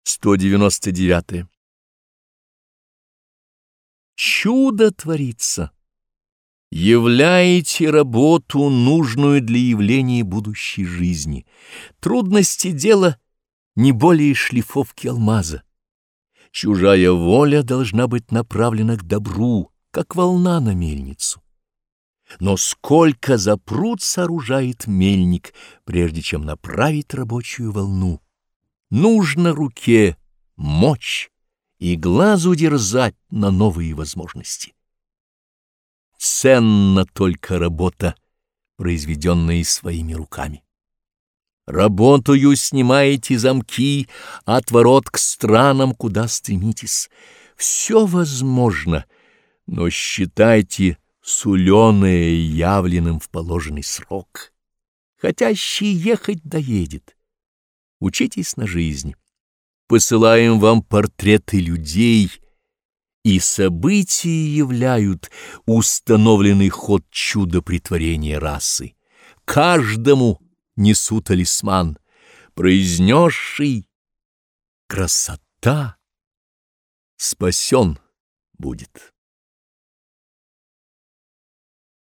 199. Чудо творится. Являете работу, нужную для явления будущей жизни. Трудности дела не более шлифовки алмаза. Чужая воля должна быть направлена к добру, как волна на мельницу. Но сколько запрут сооружает мельник, прежде чем направить рабочую волну. Нужно руке мочь и глазу дерзать на новые возможности. Ценна только работа, произведенная своими руками. Работаю снимаете замки от ворот к странам, куда стремитесь. Все возможно, но считайте суленое явленным в положенный срок. Хотящий ехать доедет. Учитесь на жизнь. Посылаем вам портреты людей, и события являют установленный ход чудо-претворения расы. Каждому несу талисман, произнесший красота спасен будет.